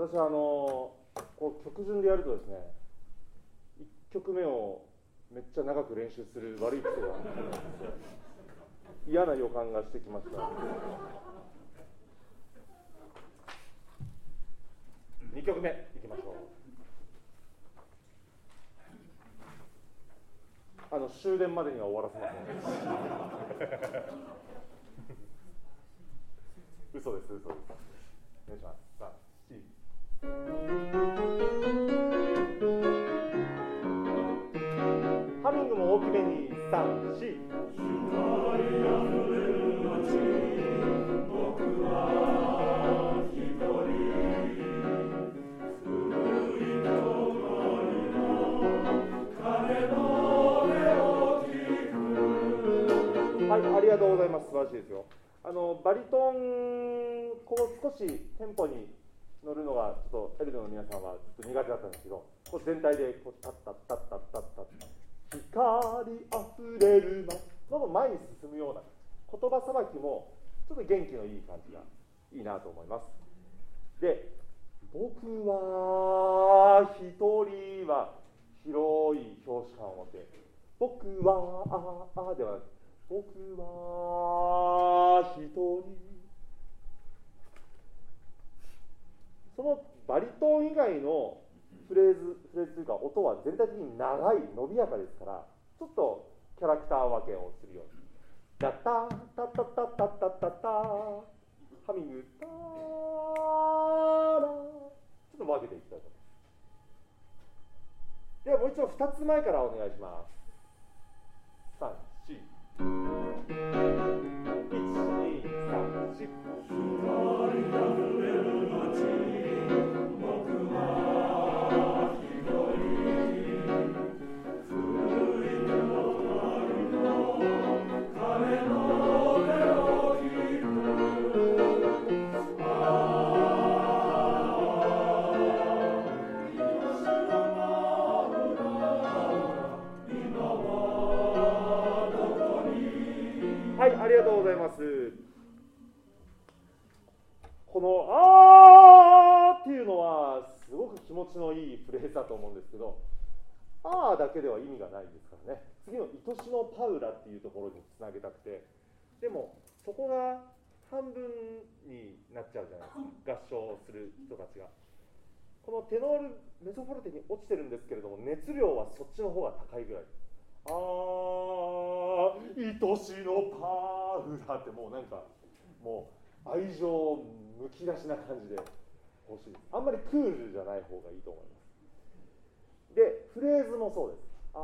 私はこう曲順でやるとですね、1曲目をめっちゃ長く練習する悪い癖が嫌な予感がしてきました。2曲目いきましょう。終電までには終わらせません。嘘です、嘘です。お願いします。さあ、ハミングも大きめに3、4。はい、ありがとうございます。素晴らしいですよ。バリトン、こう少しテンポに乗るのがちょっとエルドの皆さんはちょっと苦手だったんですけど、こう全体でこうタッタッタッタッタッタッ、光あふれるどんどん前に進むような言葉さばきもちょっと元気のいい感じがいいなと思います。で、僕は一人は広い表紙感を持って、僕はではなく、僕は一人。そのバリトン以外のフレーズというか音は全体的に長い伸びやかですから、ちょっとキャラクター分けをするように、タタタタタタタタタ、ハミングタラ、ちょっと分けていきたいと思います。ではもう一度2つ前からお願いします。3、4。1、2、3、4。はい、ありがとうございます。このあーっていうのはすごく気持ちのいいフレーズだと思うんですけど、あーだけでは意味がないですからね。次の愛しのパウラっていうところにつなげたくて、でもそこが半分になっちゃうじゃないですか、合唱する人たちが。このテノールメソフォルテに落ちてるんですけれども、熱量はそっちの方が高いぐらい。あー、愛しのパウラってもうなんかもう愛情むき出しな感じで欲しいです。あんまりクールじゃない方がいいと思います。で、フレーズもそうです。あ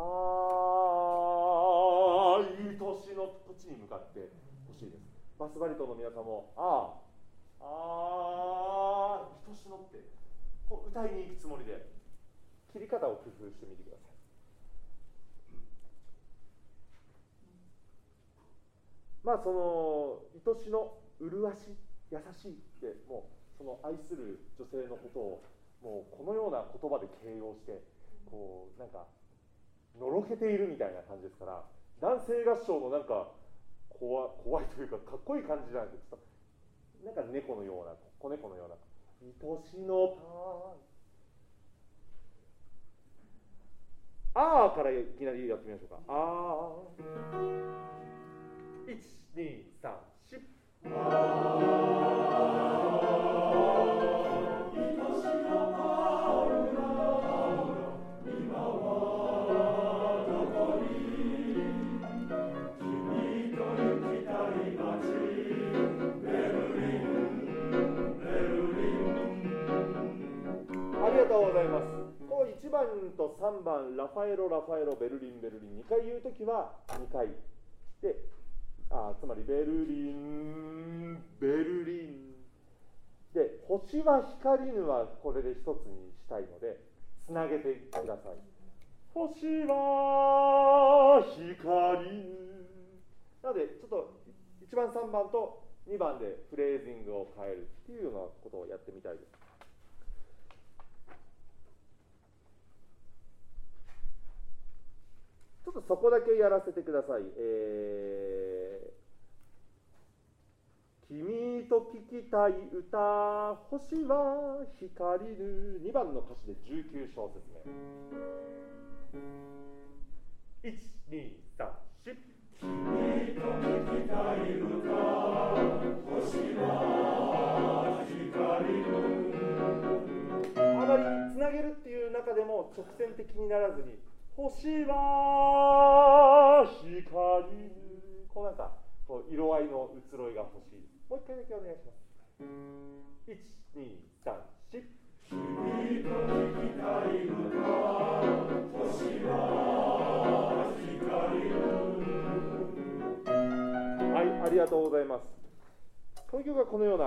ー、愛しのこっちに向かって欲しいです。バスバリトンの皆さんもあー、愛しのってこう歌いに行くつもりで切り方を工夫してみてください。まあその愛しの麗し優しいってもうその愛する女性のことをもうこのような言葉で形容してこうなんかのろけているみたいな感じですから、男性合唱のなんか怖いというかかっこいい感じじゃなくて、ちょっとなんか猫のような子猫のような愛しのパーからいきなりやってみましょうか。1、2、3、4。ありがとうございます。こう1番と3番ラファエロベルリン2回言うときは2回で、つまりベルリンで、星は光ぬはこれで一つにしたいのでつなげてください。星は光ぬなので、ちょっと1番3番と2番でフレーズングを変えるっていうようなことをやってみたいです。ちょっとそこだけやらせてください。君と聞きたい歌、星は光る。2番の歌詞で19小節目。1、2、3、4。君と聞きたい歌、星は光る。あまりつなげるっていう中でも直線的にならずに、星は光る。こうなんかこう色合いの移ろいが欲しい。もう一回だけお願いします。1、2、3、4。君と聞きたい歌、星は光る。はい、ありがとうございます。この曲はこのような